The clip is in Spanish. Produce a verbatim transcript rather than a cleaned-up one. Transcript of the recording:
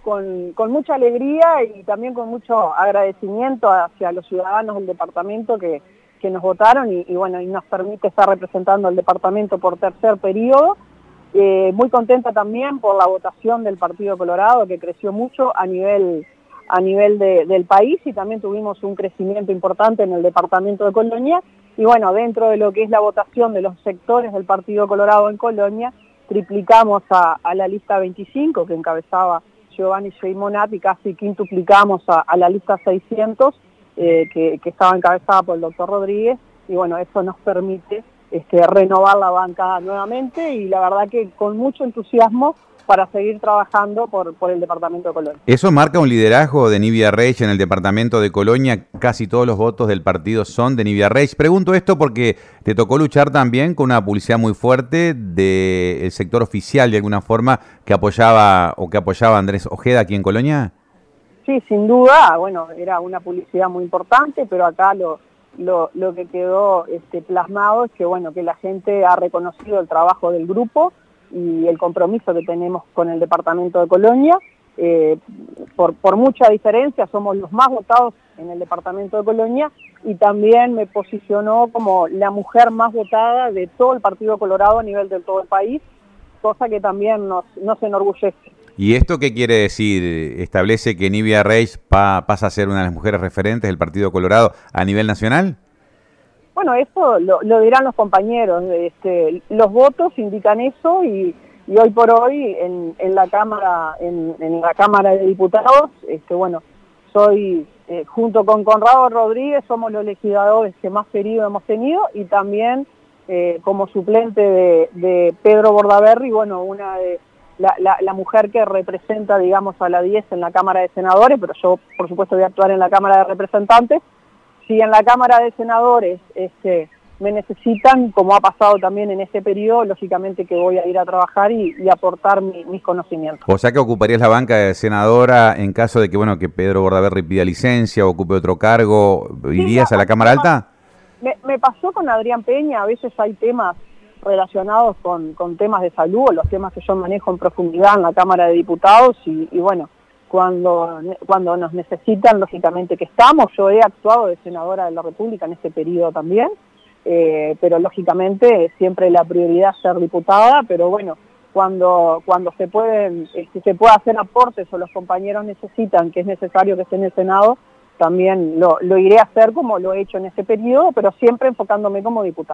con, con mucha alegría y también con mucho agradecimiento hacia los ciudadanos del departamento que, que nos votaron y, y bueno, y nos permite estar representando al departamento por tercer periodo. Eh, muy contenta también por la votación del Partido Colorado, que creció mucho a nivel, a nivel de, del país, y también tuvimos un crecimiento importante en el departamento de Colonia. Y bueno, dentro de lo que es la votación de los sectores del Partido Colorado en Colonia, triplicamos a, a la lista veinticinco, que encabezaba Giovanni Geimonati, y casi quintuplicamos a, a la lista seiscientos, eh, que, que estaba encabezada por el doctor Rodríguez, y bueno, eso nos permite Este, renovar la bancada nuevamente y la verdad que con mucho entusiasmo para seguir trabajando por, por el departamento de Colonia. Eso marca un liderazgo de Nivia Reich en el departamento de Colonia. Casi todos los votos del partido son de Nivia Reich. Pregunto esto porque te tocó luchar también con una publicidad muy fuerte del sector oficial, de alguna forma, que apoyaba o que apoyaba a Andrés Ojeda aquí en Colonia. Sí, sin duda, bueno, era una publicidad muy importante, pero acá lo Lo, lo que quedó este, plasmado es que bueno que la gente ha reconocido el trabajo del grupo y el compromiso que tenemos con el departamento de Colonia. Eh, por, por mucha diferencia somos los más votados en el departamento de Colonia, y también me posicionó como la mujer más votada de todo el Partido Colorado a nivel de todo el país, cosa que también nos, nos enorgullece. ¿Y esto qué quiere decir? ¿Establece que Nivia Reich pa, pasa a ser una de las mujeres referentes del Partido Colorado a nivel nacional? Bueno, eso lo, lo dirán los compañeros. Este, los votos indican eso y, y hoy por hoy en, en la Cámara en, en la Cámara de Diputados, este, bueno, soy eh, junto con Conrado Rodríguez somos los legisladores que más periodo hemos tenido, y también eh, como suplente de, de Pedro Bordaberry, bueno, una de La, la, la mujer que representa, digamos, a la diez en la Cámara de Senadores, pero yo, por supuesto, voy a actuar en la Cámara de Representantes. Si en la Cámara de Senadores este, me necesitan, como ha pasado también en este periodo, lógicamente que voy a ir a trabajar y, y aportar mi, mis conocimientos. O sea que ocuparías la banca de senadora en caso de que, bueno, que Pedro Bordaberry pida licencia o ocupe otro cargo, ¿irías sí, a la Cámara Alta? Me, me pasó con Adrián Peña, a veces hay temas relacionados con, con temas de salud, o los temas que yo manejo en profundidad en la Cámara de Diputados, y, y bueno, cuando, cuando nos necesitan, lógicamente que estamos. Yo he actuado de senadora de la República en este periodo también, eh, pero lógicamente siempre la prioridad es ser diputada, pero bueno, cuando, cuando se pueden, si se puede hacer aportes o los compañeros necesitan que es necesario que esté en el Senado, también lo, lo iré a hacer como lo he hecho en este periodo, pero siempre enfocándome como diputada.